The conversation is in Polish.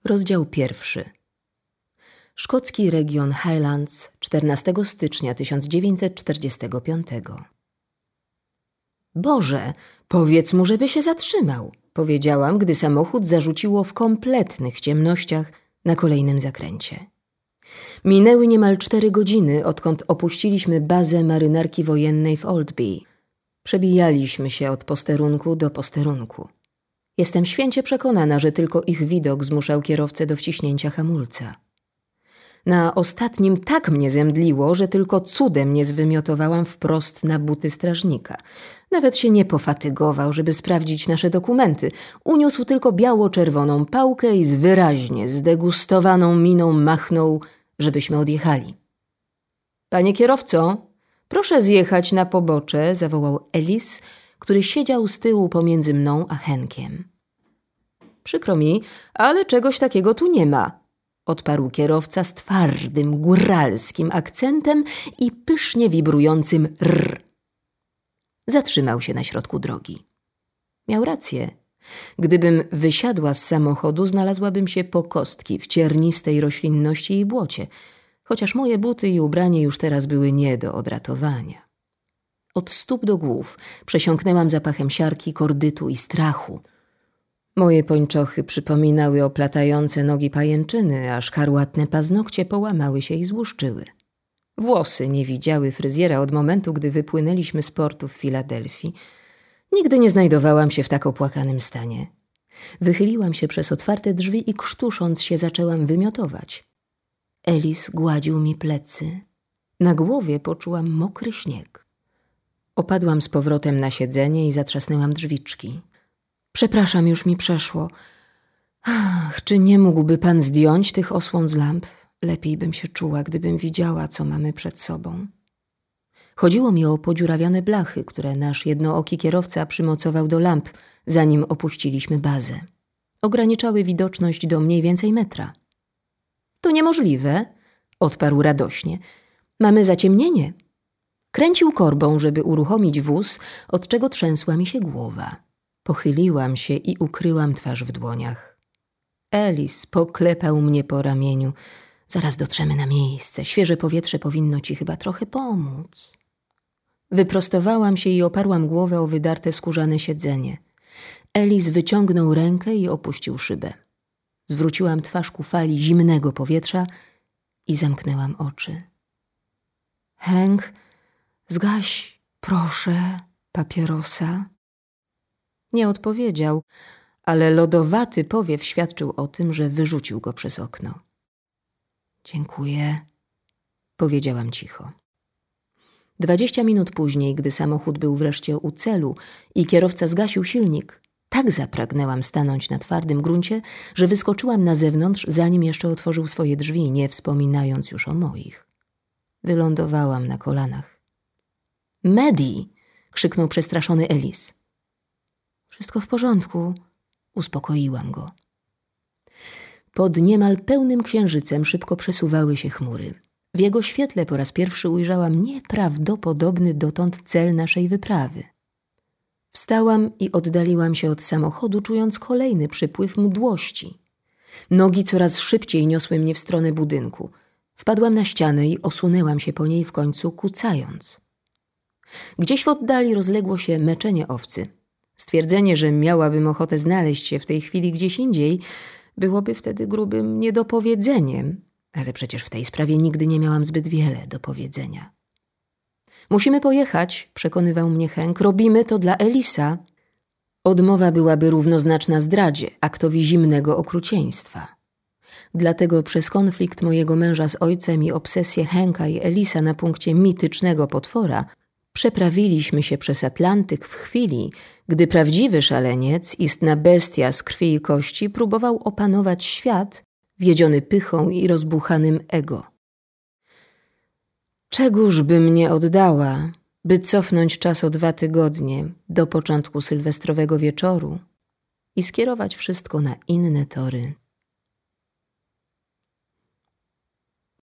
Rozdział 1. Szkocki region Highlands, 14 stycznia 1945. Boże, powiedz mu, żeby się zatrzymał, powiedziałam, gdy samochód zarzuciło w kompletnych ciemnościach na kolejnym zakręcie. Minęły niemal 4 godziny, odkąd opuściliśmy bazę marynarki wojennej w Oldby. Przebijaliśmy się od posterunku do posterunku. Jestem święcie przekonana, że tylko ich widok zmuszał kierowcę do wciśnięcia hamulca. Na ostatnim tak mnie zemdliło, że tylko cudem nie zwymiotowałam wprost na buty strażnika. Nawet się nie pofatygował, żeby sprawdzić nasze dokumenty. Uniósł tylko biało-czerwoną pałkę i z wyraźnie zdegustowaną miną machnął, żebyśmy odjechali. Panie kierowco, proszę zjechać na pobocze, zawołał Ellis, który siedział z tyłu pomiędzy mną a Henkiem. Przykro mi, ale czegoś takiego tu nie ma, odparł kierowca z twardym, góralskim akcentem i pysznie wibrującym rr. Zatrzymał się na środku drogi. Miał rację. Gdybym wysiadła z samochodu, znalazłabym się po kostki w ciernistej roślinności i błocie, chociaż moje buty i ubranie już teraz były nie do odratowania. Od stóp do głów przesiąknęłam zapachem siarki, kordytu i strachu. Moje pończochy przypominały oplatające nogi pajęczyny, a szkarłatne paznokcie połamały się i złuszczyły. Włosy nie widziały fryzjera od momentu, gdy wypłynęliśmy z portu w Filadelfii. Nigdy nie znajdowałam się w tak opłakanym stanie. Wychyliłam się przez otwarte drzwi i krztusząc się zaczęłam wymiotować. Ellis gładził mi plecy. Na głowie poczułam mokry śnieg. Opadłam z powrotem na siedzenie i zatrzasnęłam drzwiczki. Przepraszam, już mi przeszło. Ach, czy nie mógłby pan zdjąć tych osłon z lamp? Lepiej bym się czuła, gdybym widziała, co mamy przed sobą. Chodziło mi o podziurawione blachy, które nasz jednooki kierowca przymocował do lamp, zanim opuściliśmy bazę. Ograniczały widoczność do mniej więcej metra. To niemożliwe, odparł radośnie. Mamy zaciemnienie. Kręcił korbą, żeby uruchomić wóz, od czego trzęsła mi się głowa. Pochyliłam się i ukryłam twarz w dłoniach. Ellis poklepał mnie po ramieniu. Zaraz dotrzemy na miejsce. Świeże powietrze powinno ci chyba trochę pomóc. Wyprostowałam się i oparłam głowę o wydarte skórzane siedzenie. Ellis wyciągnął rękę i opuścił szybę. Zwróciłam twarz ku fali zimnego powietrza i zamknęłam oczy. Hank, zgaś, proszę, papierosa. Nie odpowiedział, ale lodowaty powiew świadczył o tym, że wyrzucił go przez okno. Dziękuję, powiedziałam cicho. 20 minut później, gdy samochód był wreszcie u celu i kierowca zgasił silnik, tak zapragnęłam stanąć na twardym gruncie, że wyskoczyłam na zewnątrz, zanim jeszcze otworzył swoje drzwi, nie wspominając już o moich. Wylądowałam na kolanach. Maddie! Krzyknął przestraszony Ellis. Wszystko w porządku, uspokoiłam go. Pod niemal pełnym księżycem szybko przesuwały się chmury. W jego świetle po raz pierwszy ujrzałam nieprawdopodobny dotąd cel naszej wyprawy. Wstałam i oddaliłam się od samochodu, czując kolejny przypływ mdłości. Nogi coraz szybciej niosły mnie w stronę budynku. Wpadłam na ścianę i osunęłam się po niej w końcu kucając. Gdzieś w oddali rozległo się meczenie owcy. Stwierdzenie, że miałabym ochotę znaleźć się w tej chwili gdzieś indziej, byłoby wtedy grubym niedopowiedzeniem, ale przecież w tej sprawie nigdy nie miałam zbyt wiele do powiedzenia. Musimy pojechać, przekonywał mnie Hank, robimy to dla Ellisa. Odmowa byłaby równoznaczna zdradzie, aktowi zimnego okrucieństwa. Dlatego przez konflikt mojego męża z ojcem i obsesję Hanka i Ellisa na punkcie mitycznego potwora przeprawiliśmy się przez Atlantyk w chwili, gdy prawdziwy szaleniec, istna bestia z krwi i kości, próbował opanować świat, wiedziony pychą i rozbuchanym ego. Czegóż bym nie oddała, by cofnąć czas o 2 tygodnie do początku sylwestrowego wieczoru i skierować wszystko na inne tory.